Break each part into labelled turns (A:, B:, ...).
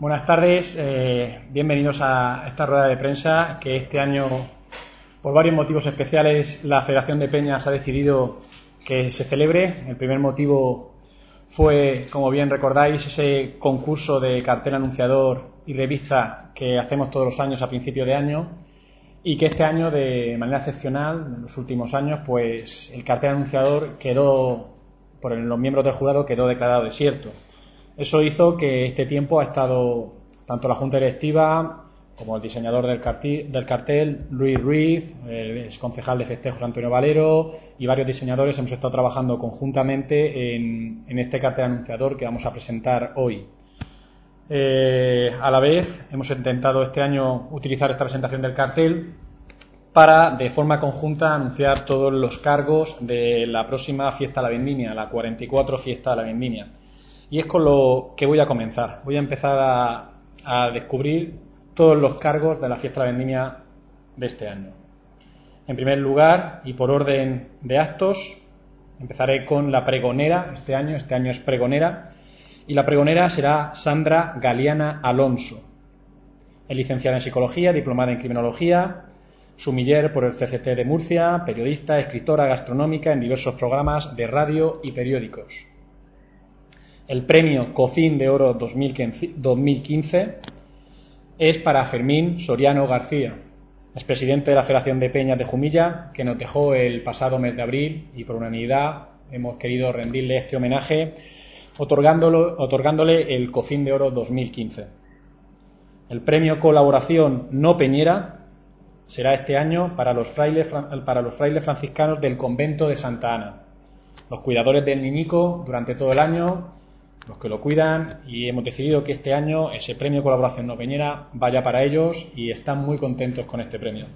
A: Buenas tardes, bienvenidos a esta rueda de prensa que este año, por varios motivos especiales, la Federación de Peñas ha decidido que se celebre. El primer motivo fue, como bien recordáis, ese concurso de cartel anunciador y revista que hacemos todos los años a principio de año, y que este año, de manera excepcional, en los últimos años, pues el cartel anunciador quedó, por los miembros del jurado, quedó declarado desierto. Eso hizo que este tiempo ha estado tanto la Junta Directiva como el diseñador del cartel, Luis Ruiz, el exconcejal de festejos, Antonio Valero, y varios diseñadores hemos estado trabajando conjuntamente en este cartel anunciador que vamos a presentar hoy. A la vez hemos intentado este año utilizar esta presentación del cartel para, de forma conjunta, anunciar todos los cargos de la próxima Fiesta de la Vendimia, la 44 Fiesta de la Vendimia. Y es con lo que voy a comenzar. Voy a empezar a descubrir todos los cargos de la Fiesta de la Vendimia de este año. En primer lugar, y por orden de actos, empezaré con la pregonera. Este año es pregonera, y la pregonera será Sandra Galiana Alonso. Es licenciada en Psicología, diplomada en Criminología, sumiller por el CCT de Murcia, periodista, escritora gastronómica en diversos programas de radio y periódicos. El premio COFIN de Oro 2015 es para Fermín Soriano García, expresidente de la Federación de Peñas de Jumilla, que nos dejó el pasado mes de abril, y por unanimidad hemos querido rendirle este homenaje otorgándole el COFIN de Oro 2015. El premio Colaboración No Peñera será este año para los frailes franciscanos del convento de Santa Ana, los cuidadores del niñico durante todo el año, los que lo cuidan, y hemos decidido que este año ese premio Colaboración No Peñera vaya para ellos, y están muy contentos con este premio.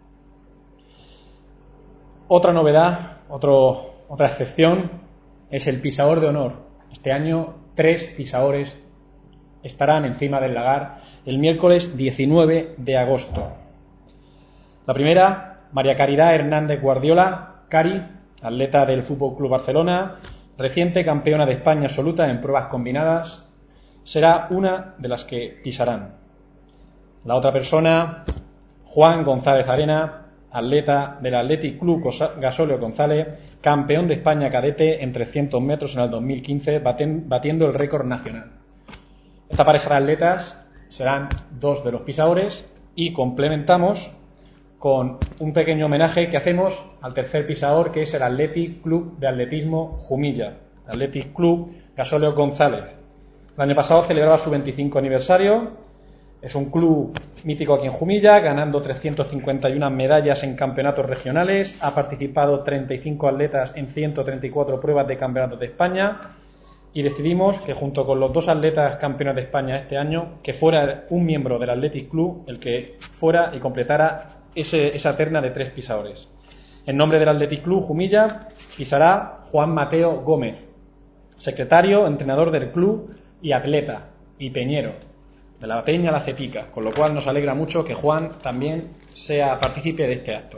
A: Otra novedad, otra excepción, es el pisador de honor. Este año 3 pisadores estarán encima del lagar el miércoles 19 de agosto. La primera, María Caridad Hernández Guardiola, Cari, atleta del Fútbol Club Barcelona, reciente campeona de España absoluta en pruebas combinadas, será una de las que pisarán. La otra persona, Juan González Arena, atleta del Athletic Club Gasóleo González, campeón de España cadete en 300 metros en el 2015, batiendo el récord nacional. Esta pareja de atletas serán dos de los pisadores, y complementamos con un pequeño homenaje que hacemos al tercer pisador, que es el Athletic Club de Atletismo Jumilla, Athletic Club Gasóleo González. El año pasado celebraba su 25 aniversario. Es un club mítico aquí en Jumilla, ganando 351 medallas en campeonatos regionales. Ha participado 35 atletas en 134 pruebas de campeonatos de España, y decidimos que, junto con los dos atletas campeones de España este año, que fuera un miembro del Athletic Club el que fuera y completara esa terna de 3 pisadores. En nombre del Athletic Club Jumilla pisará Juan Mateo Gómez, secretario, entrenador del club y atleta, y peñero, de la Peña La Cetica, con lo cual nos alegra mucho que Juan también sea partícipe de este acto.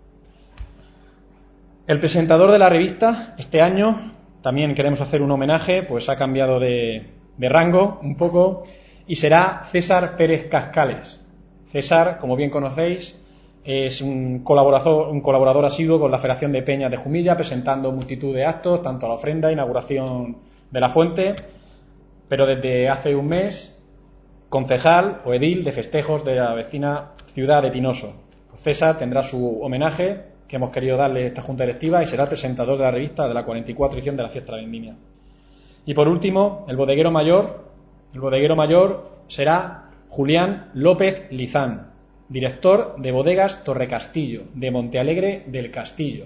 A: El presentador de la revista, este año también queremos hacer un homenaje, pues ha cambiado de rango un poco, y será César Pérez Cascales. César, como bien conocéis, es un colaborador asiduo con la Federación de Peñas de Jumilla, presentando multitud de actos, tanto a la ofrenda, inauguración de la fuente, pero desde hace un mes, concejal o edil de festejos de la vecina ciudad de Pinoso. Pues César tendrá su homenaje, que hemos querido darle a esta Junta Directiva, y será el presentador de la revista de la 44 edición de la Fiesta de la Vendimia. Y por último, el bodeguero mayor será Julián López Lizán, director de Bodegas Torrecastillo, de Montealegre del Castillo.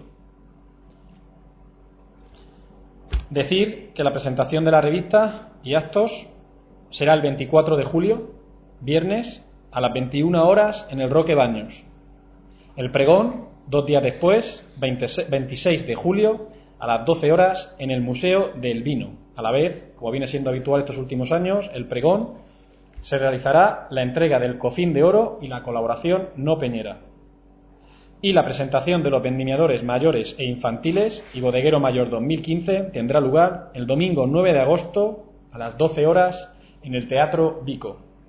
A: Decir que la presentación de la revista y actos será el 24 de julio, viernes, a las 21 horas en el Roque Baños. El pregón, 2 días después, 26 de julio, a las 12 horas en el Museo del Vino. A la vez, como viene siendo habitual estos últimos años, el pregón se realizará la entrega del COFIN de Oro y la Colaboración No Peñera. Y la presentación de los vendimiadores mayores e infantiles y bodeguero mayor 2015 tendrá lugar el domingo 9 de agosto a las 12 horas en el Teatro Vico.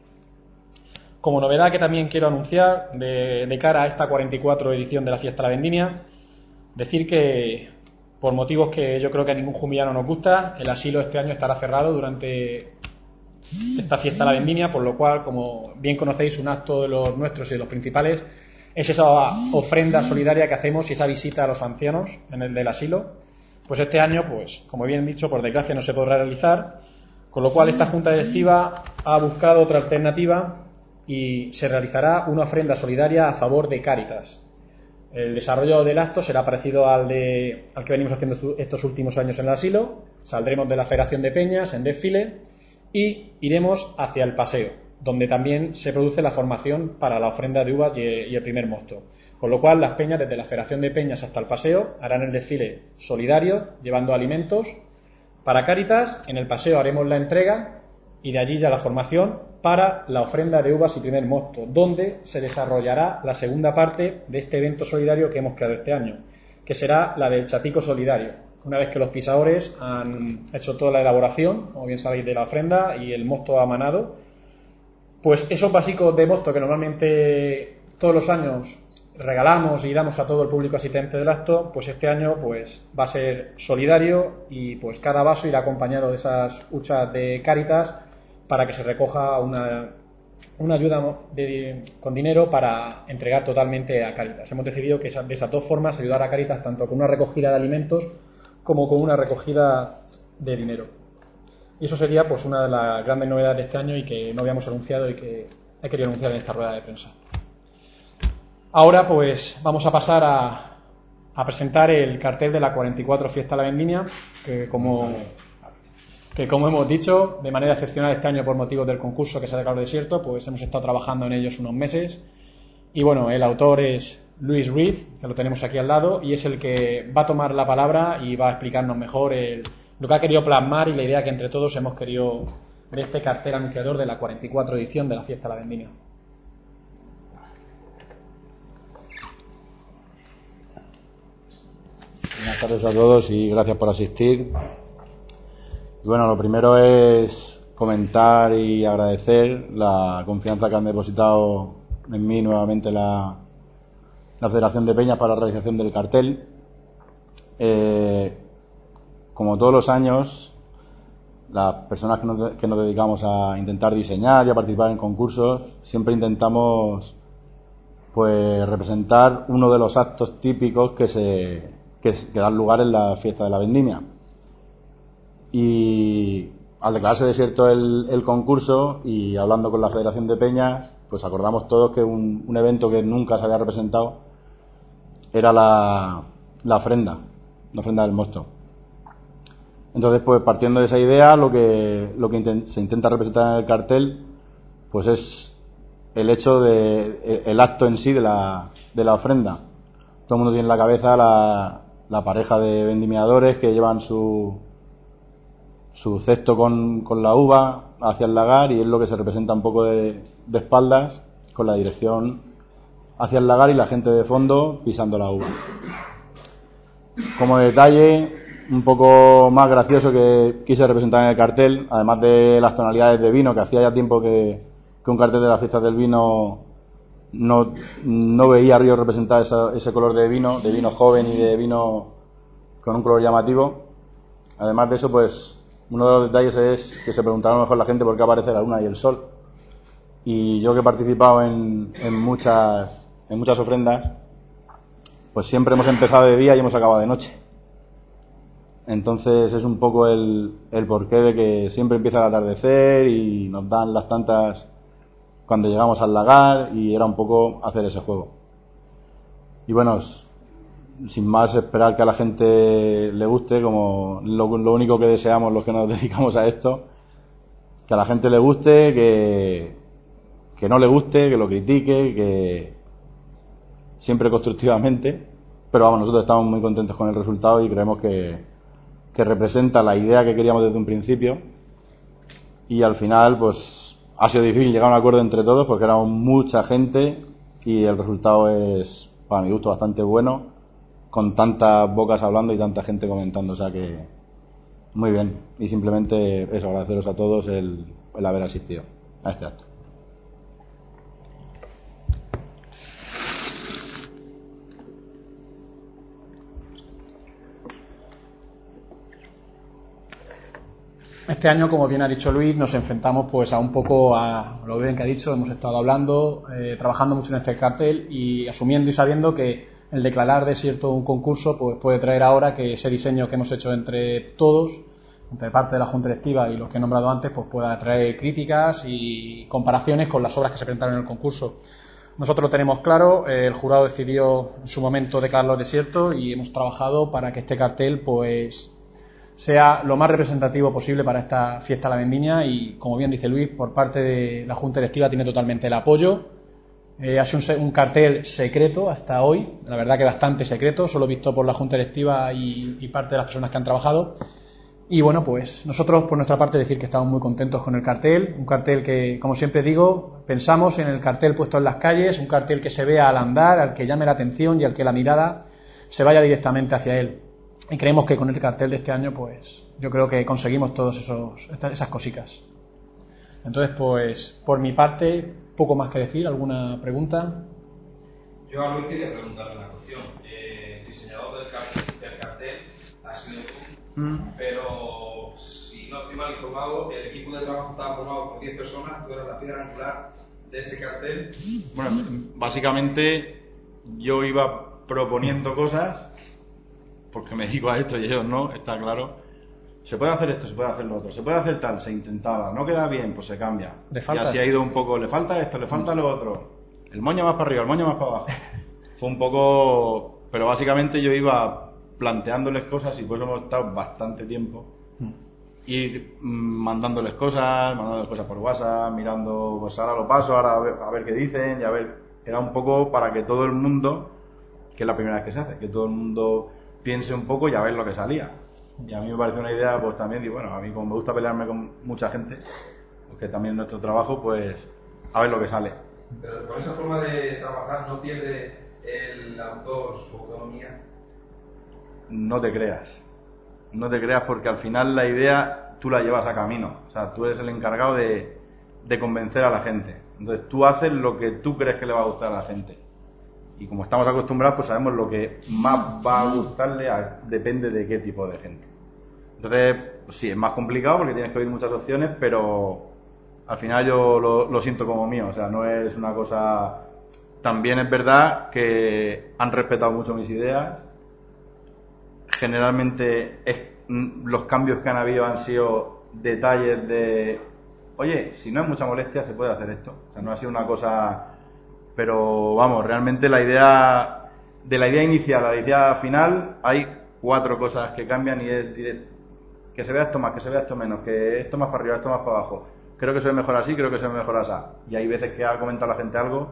A: como novedad que también quiero anunciar de cara a esta 44 edición de la Fiesta de la Vendimia, decir que por motivos que yo creo que a ningún jumillano nos gusta, el asilo este año estará cerrado durante esta Fiesta de la Vendimia, por lo cual, como bien conocéis, un acto de los nuestros y de los principales es esa ofrenda solidaria que hacemos y esa visita a los ancianos en el del asilo. Pues este año, pues como bien dicho, por desgracia no se podrá realizar, con lo cual esta Junta Directiva ha buscado otra alternativa y se realizará una ofrenda solidaria a favor de Cáritas. El desarrollo del acto será parecido al que venimos haciendo estos últimos años en el asilo. Saldremos de la Federación de Peñas en desfile y iremos hacia el paseo, donde también se produce la formación para la ofrenda de uvas y el primer mosto. Con lo cual, las peñas, desde la Federación de Peñas hasta el paseo, harán el desfile solidario, llevando alimentos para Cáritas. En el paseo haremos la entrega y de allí ya la formación para la ofrenda de uvas y primer mosto, donde se desarrollará la segunda parte de este evento solidario que hemos creado este año, que será la del chatico solidario. Una vez que los pisadores han hecho toda la elaboración, como bien sabéis, de la ofrenda y el mosto amanado, pues esos vasicos de mosto que normalmente todos los años regalamos y damos a todo el público asistente del acto, pues este año pues va a ser solidario y pues cada vaso irá acompañado de esas huchas de Cáritas para que se recoja una ayuda con dinero para entregar totalmente a Cáritas. Hemos decidido que de esas dos formas ayudar a Cáritas tanto con una recogida de alimentos como con una recogida de dinero. Y eso sería pues una de las grandes novedades de este año y que no habíamos anunciado y que he querido anunciar en esta rueda de prensa. Ahora pues vamos a pasar a presentar el cartel de la 44 Fiesta de la Vendimia, que como hemos dicho, de manera excepcional este año por motivos del concurso que se ha declarado desierto, pues hemos estado trabajando en ellos unos meses. Y bueno, el autor es Luis Ruiz, que lo tenemos aquí al lado, y es el que va a tomar la palabra y va a explicarnos mejor lo que ha querido plasmar y la idea que entre todos hemos querido de este cartel anunciador de la 44 edición de la Fiesta de la Vendimia.
B: Buenas tardes a todos y gracias por asistir. Bueno, lo primero es comentar y agradecer la confianza que han depositado en mí nuevamente la Federación de Peñas para la realización del cartel. Como todos los años, las personas que nos dedicamos a intentar diseñar y a participar en concursos, siempre intentamos pues representar uno de los actos típicos que dan lugar en la Fiesta de la Vendimia. Y al declararse desierto el concurso y hablando con la Federación de Peñas, pues acordamos todos que un evento que nunca se había representado era la ofrenda del mosto. Entonces, pues partiendo de esa idea, lo que se intenta representar en el cartel, pues es el hecho el acto en sí de la ofrenda. Todo el mundo tiene en la cabeza la pareja de vendimiadores que llevan su cesto con la uva hacia el lagar, y es lo que se representa un poco de espaldas, con la dirección hacia el lagar y la gente de fondo pisando la uva. Como detalle un poco más gracioso que quise representar en el cartel, además de las tonalidades de vino, que hacía ya tiempo que un cartel de las fiestas del vino no veía Río representar ese color de vino joven y de vino con un color llamativo. Además de eso, pues uno de los detalles es que se preguntará a lo mejor la gente por qué aparece la luna y el sol. Y yo que he participado en muchas ofrendas, pues siempre hemos empezado de día y hemos acabado de noche. Entonces es un poco el porqué de que siempre empieza el atardecer y nos dan las tantas cuando llegamos al lagar, y era un poco hacer ese juego. Y bueno, sin más, esperar que a la gente le guste, como lo único que deseamos los que nos dedicamos a esto, que a la gente le guste, que no le guste, que lo critique, que siempre constructivamente, pero vamos, nosotros estamos muy contentos con el resultado y creemos que representa la idea que queríamos desde un principio, y al final pues ha sido difícil llegar a un acuerdo entre todos porque éramos mucha gente y el resultado es, para mi gusto, bastante bueno, con tantas bocas hablando y tanta gente comentando, o sea que muy bien. Y simplemente eso, agradeceros a todos el haber asistido a este acto.
A: este año, como bien ha dicho Luis, nos enfrentamos pues a un poco a lo bien que ha dicho, hemos estado hablando, trabajando mucho en este cartel y asumiendo y sabiendo que el declarar desierto un concurso pues puede traer ahora que ese diseño que hemos hecho entre todos, entre parte de la Junta Directiva y los que he nombrado antes, pues pueda traer críticas y comparaciones con las obras que se presentaron en el concurso. Nosotros lo tenemos claro, el jurado decidió en su momento declararlo desierto y hemos trabajado para que este cartel pues sea lo más representativo posible para esta fiesta de la vendimia y, como bien dice Luis, por parte de la Junta Directiva tiene totalmente el apoyo. Ha sido un cartel secreto hasta hoy, la verdad que bastante secreto, solo visto por la Junta Directiva y parte de las personas que han trabajado. Y bueno, pues nosotros por nuestra parte decir que estamos muy contentos con el cartel, un cartel que, como siempre digo, pensamos en el cartel puesto en las calles, un cartel que se vea al andar, al que llame la atención y al que la mirada se vaya directamente hacia él. Y creemos que con el cartel de este año, pues yo creo que conseguimos todas esas cositas. Entonces, pues por mi parte, poco más que decir. ¿Alguna pregunta?
C: Yo a Luis quería preguntarle una cuestión. El diseñador del cartel ha sido tú, pero si no estoy mal informado, el equipo de trabajo estaba formado por 10 personas, tú eras la piedra angular de ese cartel.
B: Bueno, básicamente yo iba proponiendo cosas, porque me dedico a esto y ellos no, está claro. Se puede hacer esto, se puede hacer lo otro, se puede hacer tal, se intentaba, no queda bien, pues se cambia. Y así ha ido un poco, le falta esto, le falta lo otro. El moño más para arriba, el moño más para abajo. Fue un poco... Pero básicamente yo iba planteándoles cosas y pues hemos estado bastante tiempo. Ir mandándoles cosas por WhatsApp, mirando, pues ahora lo paso, ahora a ver qué dicen y a ver... Era un poco para que todo el mundo, que es la primera vez que se hace, que todo el mundo piense un poco y a ver lo que salía. Y a mí me pareció una idea, pues también, y bueno, a mí como me gusta pelearme con mucha gente, porque también nuestro trabajo, pues a ver lo que sale.
C: Pero con esa forma de trabajar no pierde el autor su autonomía.
B: No te creas porque al final la idea tú la llevas a camino, o sea, tú eres el encargado de convencer a la gente. Entonces tú haces lo que tú crees que le va a gustar a la gente. Y como estamos acostumbrados, pues sabemos lo que más va a gustarle, depende de qué tipo de gente. Entonces, pues sí, es más complicado porque tienes que oír muchas opciones, pero al final yo lo siento como mío, o sea, no es una cosa... También es verdad que han respetado mucho mis ideas. Generalmente los cambios que han habido han sido detalles de... Oye, si no es mucha molestia, se puede hacer esto. O sea, no ha sido una cosa... Pero vamos, realmente la idea inicial a la idea final hay 4 cosas que cambian y es que se vea esto más, que se vea esto menos, que esto más para arriba, esto más para abajo. Creo que se ve mejor así, creo que se ve mejor así. Y hay veces que ha comentado la gente algo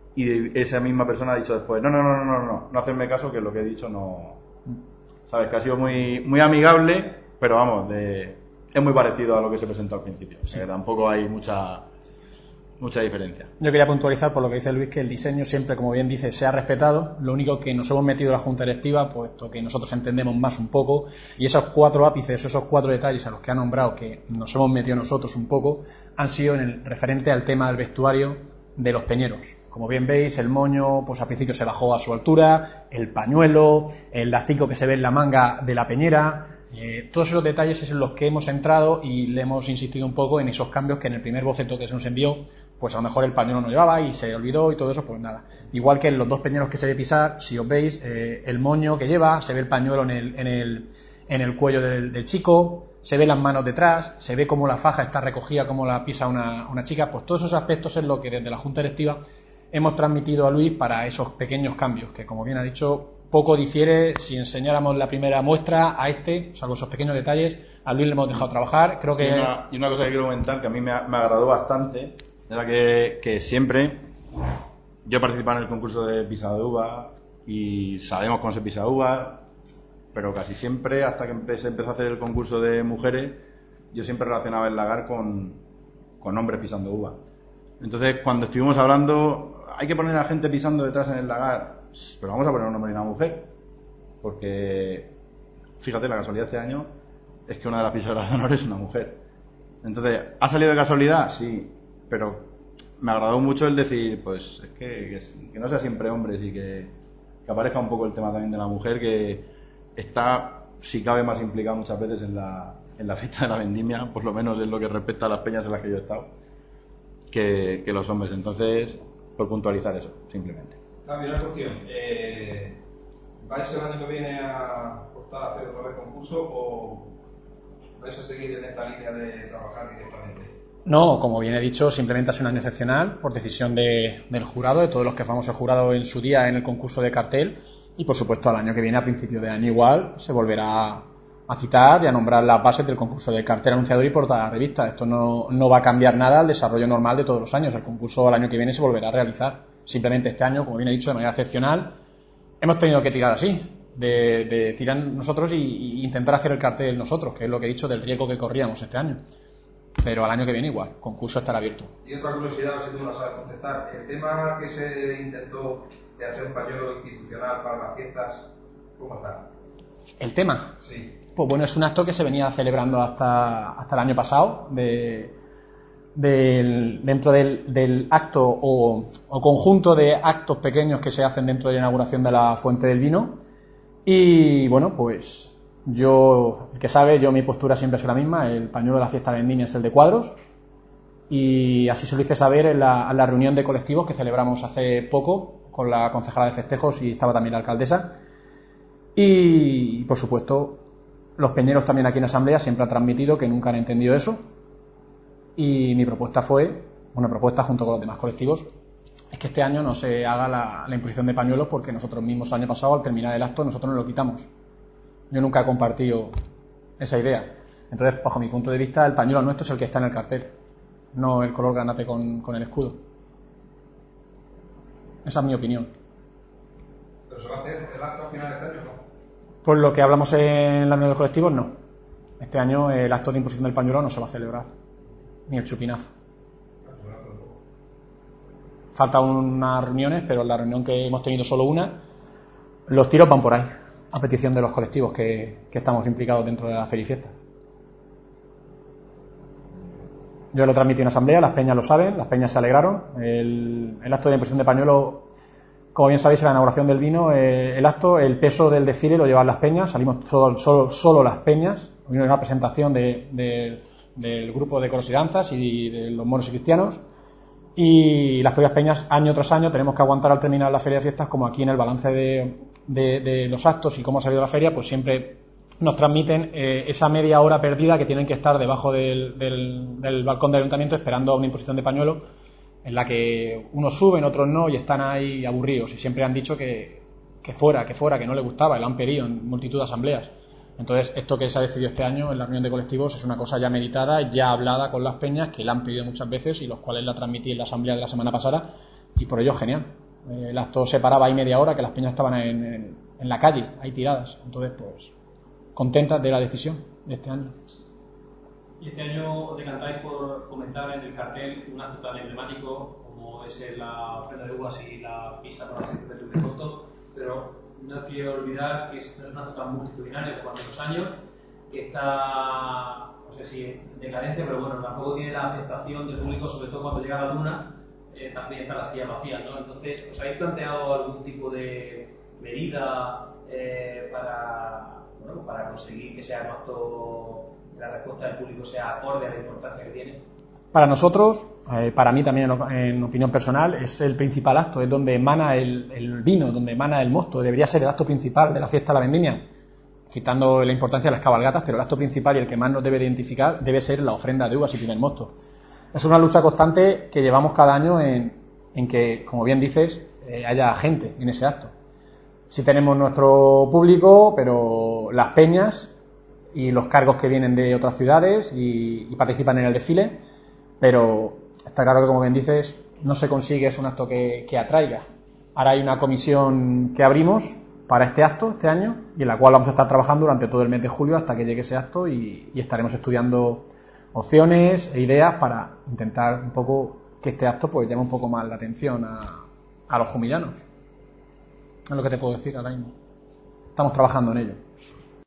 B: y esa misma persona ha dicho después, no hacerme caso que lo que he dicho no... Sabes, que ha sido muy, muy amigable, pero vamos, es muy parecido a lo que se presentó al principio. Sí. Tampoco hay mucha diferencia.
A: Yo quería puntualizar por lo que dice Luis que el diseño siempre, como bien dice, se ha respetado. Lo único que nos hemos metido en la Junta Directiva, puesto que nosotros entendemos más un poco, y esos 4 ápices, esos 4 detalles a los que ha nombrado, que nos hemos metido nosotros un poco, han sido en el referente al tema del vestuario de los peñeros. Como bien veis, el moño, pues al principio se bajó a su altura, el pañuelo, el lacico que se ve en la manga de la peñera. Todos esos detalles es en los que hemos entrado y le hemos insistido un poco en esos cambios que en el primer boceto que se nos envió, pues a lo mejor el pañuelo no llevaba y se olvidó y todo eso, pues nada. Igual que en los 2 peñeros que se ve pisar, si os veis, el moño que lleva, se ve el pañuelo en el cuello del chico, se ve las manos detrás, se ve cómo la faja está recogida, cómo la pisa una chica, pues todos esos aspectos es lo que desde la Junta Directiva hemos transmitido a Luis para esos pequeños cambios, que como bien ha dicho, poco difiere si enseñáramos la primera muestra a salvo esos pequeños detalles, a Luis le hemos dejado trabajar, creo que...
B: Y una cosa que quiero comentar, que a mí me agradó bastante, era que siempre yo participaba en el concurso de pisada de uva y sabemos cómo se pisa uva, pero casi siempre, hasta que se empezó a hacer el concurso de mujeres, yo siempre relacionaba el lagar con hombres pisando uva. Entonces, cuando estuvimos hablando, hay que poner a gente pisando detrás en el lagar, pero vamos a poner un hombre y una mujer, porque fíjate, la casualidad de este año es que una de las pisadoras de honor es una mujer. Entonces, ¿ha salido de casualidad? Sí, pero me agradó mucho el decir, pues, es que no sea siempre hombres y que aparezca un poco el tema también de la mujer, que está, si cabe, más implicada muchas veces en la en la fiesta de la vendimia, por lo menos en lo que respecta a las peñas en las que yo he estado, que los hombres. Entonces, por puntualizar eso, simplemente.
C: También una cuestión. ¿Vais el año que viene a optar a hacer otra vez concurso o vais a seguir en esta línea de trabajar directamente?
A: No, como bien he dicho, simplemente ha sido un año excepcional por decisión del jurado, de todos los que formamos el jurado en su día en el concurso de cartel, y por supuesto al año que viene, a principio de año igual, se volverá a citar y a nombrar las bases del concurso de cartel, anunciador y portada revista. Esto no va a cambiar nada al desarrollo normal de todos los años. El concurso al año que viene se volverá a realizar. Simplemente este año, como bien he dicho, de manera excepcional, hemos tenido que tirar así, de tirar nosotros y intentar hacer el cartel nosotros, que es lo que he dicho del riesgo que corríamos este año. Pero al año que viene igual, concurso estará abierto.
C: Y otra curiosidad, a ver si tú me la sabes contestar. El tema que se intentó de hacer un pañuelo institucional para las fiestas, ¿cómo está?
A: ¿El tema?
C: Sí.
A: Pues bueno, es un acto que se venía celebrando hasta el año pasado, dentro del acto o conjunto de actos pequeños que se hacen dentro de la inauguración de la Fuente del Vino. Y bueno, pues yo, el que sabe, mi postura siempre es la misma. El pañuelo de la fiesta de vendimia es el de cuadros, y así se lo hice saber en la reunión de colectivos que celebramos hace poco con la concejala de festejos, y estaba también la alcaldesa. Y por supuesto los peñeros también aquí en asamblea siempre han transmitido que nunca han entendido eso, y mi propuesta fue, una propuesta junto con los demás colectivos, es que este año no se haga la imposición de pañuelos, porque nosotros mismos el año pasado, al terminar el acto, nosotros nos lo quitamos. Yo nunca he compartido esa idea. Entonces, bajo mi punto de vista, el pañuelo nuestro es el que está en el cartel, no el color granate con el escudo. Esa es mi opinión.
C: ¿Pero se va a hacer el acto al final de este año o no?
A: Por lo que hablamos en la reunión de colectivos, no. Este año el acto de imposición del pañuelo no se va a celebrar, ni el chupinazo. Faltan unas reuniones, pero en la reunión que hemos tenido solo una, los tiros van por ahí, a petición de los colectivos que estamos implicados dentro de la feria y fiesta. Yo lo transmití en asamblea, las peñas lo saben, las peñas se alegraron. El acto de imposición de pañuelo, como bien sabéis, en la inauguración del vino, el peso del desfile lo llevan las peñas, salimos solo las peñas, vino una presentación del grupo de coros y danzas y de los moros y cristianos, y las propias peñas año tras año tenemos que aguantar al terminar la feria de fiestas, como aquí en el balance de los actos y cómo ha salido la feria, pues siempre nos transmiten esa media hora perdida que tienen que estar debajo del balcón del ayuntamiento esperando una imposición de pañuelo, en la que unos suben, otros no, y están ahí aburridos, y siempre han dicho que fuera, que no les gustaba, y lo han pedido en multitud de asambleas. Entonces, esto que se ha decidido este año en la reunión de colectivos es una cosa ya meditada, ya hablada con las peñas, que la han pedido muchas veces y los cuales la transmití en la asamblea de la semana pasada, y por ello genial. El acto se paraba ahí media hora, que las peñas estaban en la calle, ahí tiradas. Entonces, pues, contentas de la decisión de este año.
D: Y este año os decantáis por fomentar en el cartel un acto tan emblemático como es la ofrenda de uvas y la pizza para los centros de corto, pero no quiero olvidar que no es un acto tan multitudinario como hace 2 años, que está, no sé si en decadencia, pero bueno, tampoco tiene la aceptación del público, sobre todo cuando llega la luna, también está la silla vacía, ¿no? Entonces, ¿os habéis planteado algún tipo de medida para conseguir que sea un acto, la respuesta del público sea acorde a la importancia que tiene?
A: Para nosotros, para mí también en opinión personal, es el principal acto, es donde emana el vino, donde emana el mosto. Debería ser el acto principal de la fiesta de la vendimia, quitando la importancia de las cabalgatas, pero el acto principal y el que más nos debe identificar debe ser la ofrenda de uvas y primer mosto. Es una lucha constante que llevamos cada año en que, como bien dices, haya gente en ese acto. Sí tenemos nuestro público, pero las peñas y los cargos que vienen de otras ciudades y participan en el desfile, pero está claro que, como bien dices, no se consigue, es un acto que atraiga. Ahora hay una comisión que abrimos para este acto, este año, y en la cual vamos a estar trabajando durante todo el mes de julio hasta que llegue ese acto, y estaremos estudiando opciones e ideas para intentar un poco que este acto pues llame un poco más la atención a los jumillanos. Es lo que te puedo decir ahora mismo. Estamos trabajando en ello.